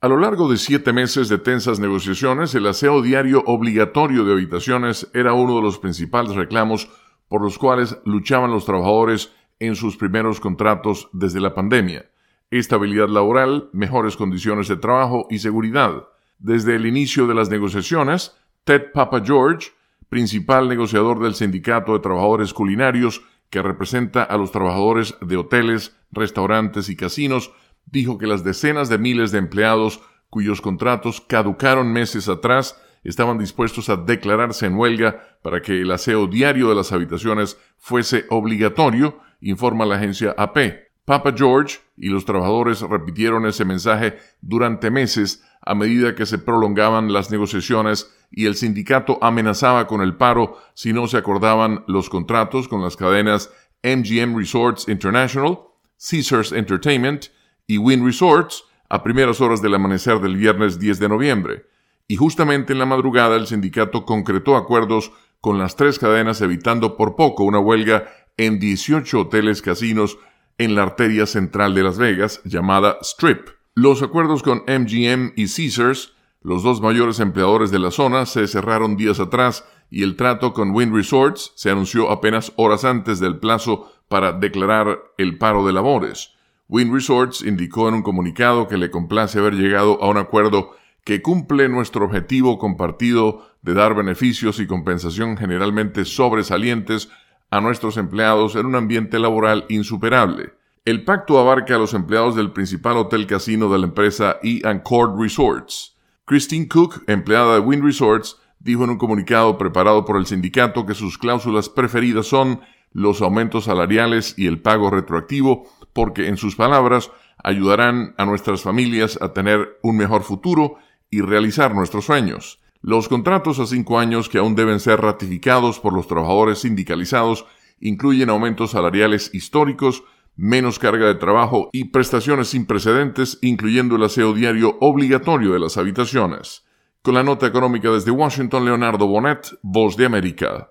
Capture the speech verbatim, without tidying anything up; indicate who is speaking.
Speaker 1: A lo largo de siete meses de tensas negociaciones, el aseo diario obligatorio de habitaciones era uno de los principales reclamos por los cuales luchaban los trabajadores en sus primeros contratos desde la pandemia. Estabilidad laboral, mejores condiciones de trabajo y seguridad. Desde el inicio de las negociaciones, Ted Papageorge, principal negociador del Sindicato de Trabajadores Culinarios, que representa a los trabajadores de hoteles, restaurantes y casinos, dijo que las decenas de miles de empleados cuyos contratos caducaron meses atrás estaban dispuestos a declararse en huelga para que el aseo diario de las habitaciones fuese obligatorio, informa la agencia A P. Papageorge y los trabajadores repitieron ese mensaje durante meses a medida que se prolongaban las negociaciones y el sindicato amenazaba con el paro si no se acordaban los contratos con las cadenas M G M Resorts International, Caesars Entertainment y Wynn Resorts a primeras horas del amanecer del viernes diez de noviembre. Y justamente en la madrugada el sindicato concretó acuerdos con las tres cadenas, evitando por poco una huelga en dieciocho hoteles casinos en la arteria central de Las Vegas, llamada Strip. Los acuerdos con M G M y Caesars, los dos mayores empleadores de la zona, se cerraron días atrás y el trato con Wynn Resorts se anunció apenas horas antes del plazo para declarar el paro de labores. Wynn Resorts indicó en un comunicado que le complace haber llegado a un acuerdo que cumple nuestro objetivo compartido de dar beneficios y compensación generalmente sobresalientes a nuestros empleados en un ambiente laboral insuperable. El pacto abarca a los empleados del principal hotel casino de la empresa E and Cord Resorts. Christine Cook, empleada de Wynn Resorts, dijo en un comunicado preparado por el sindicato que sus cláusulas preferidas son los aumentos salariales y el pago retroactivo, porque, en sus palabras, ayudarán a nuestras familias a tener un mejor futuro y realizar nuestros sueños. Los contratos a cinco años que aún deben ser ratificados por los trabajadores sindicalizados incluyen aumentos salariales históricos, menos carga de trabajo y prestaciones sin precedentes, incluyendo el aseo diario obligatorio de las habitaciones. Con la nota económica desde Washington, Leonardo Bonet, Voz de América.